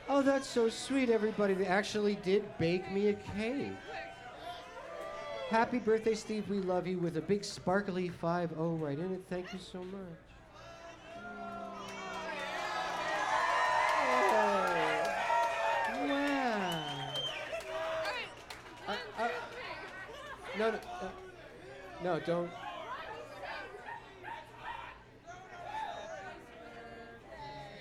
Oh, that's so sweet, everybody. They actually did bake me a cake. Happy birthday, Steve. We love you with a big sparkly 5-0 right in it. Thank you so much. Oh, wow. No, no, no, don't.